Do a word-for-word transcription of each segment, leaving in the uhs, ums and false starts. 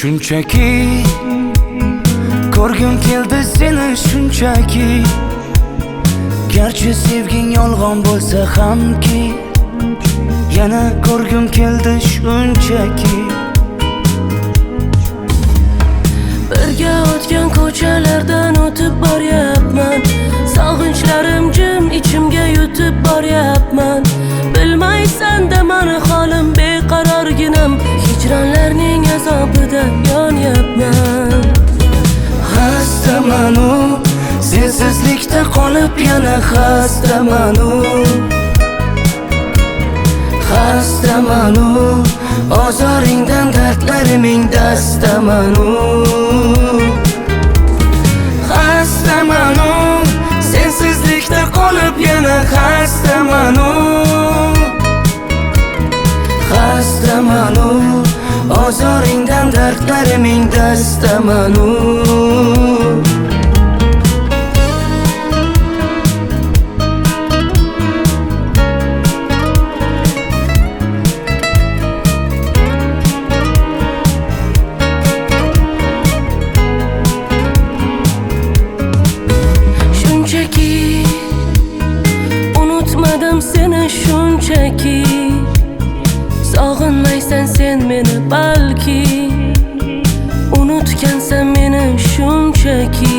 Shunchaki ko'rgim keldi seni shunchaki, garchi sevging yolg'on bo'lsa hamki, yana ko'rgim keldi shunchaki. Birga o'tgan ko'chalardan o'tib boryapman, sog'inchlarim jim ichimga yutib boryapman. Bilmaysan-da mani holim beqarorginam, hijronlarning azobida yonyapman. Xastamanu, sensizlikda qolib yana xastamanu. Xastamanu, ozoringdan dardlariming dastamanu. Xastamanu, sensizlikda qolib yana xastamanu. Xastamanu, ozoringdan dardlariming dastamanu. Shunchaki unutmadim seni shunchaki, sog'inmaysan sen meni balki, unutgansan meni shunchaki.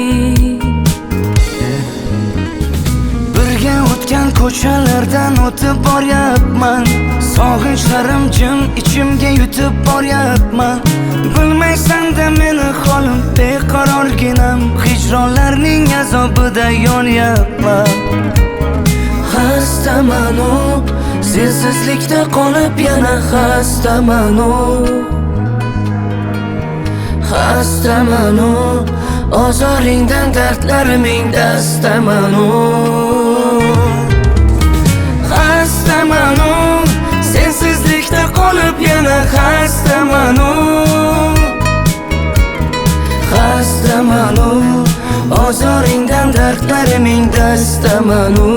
Birga o'tgan ko'chalardan o'tib boryapman, sog'inchlarim jim ichimga yutib boryapman. Bilmaysan-da meni holim beqarorginam, hijronlarning azobida yonyapman. Xastamanu, sensizlikda qolib yana xastamanu. Xastamanu, ozoringdan dardlariming dastamanu. Xastamanu, sensizlikda qolib yana xastamanu. Xastamanu, ozoringdan dardlariming dastamanu.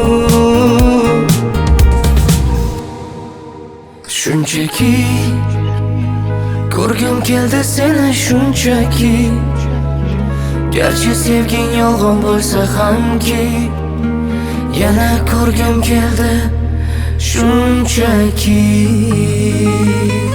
Shunchaki ko'rgim keldi seni shunchaki, garchi sevging yolg'on bo'lsa hamki, yana ko'rgim keldi shunchaki.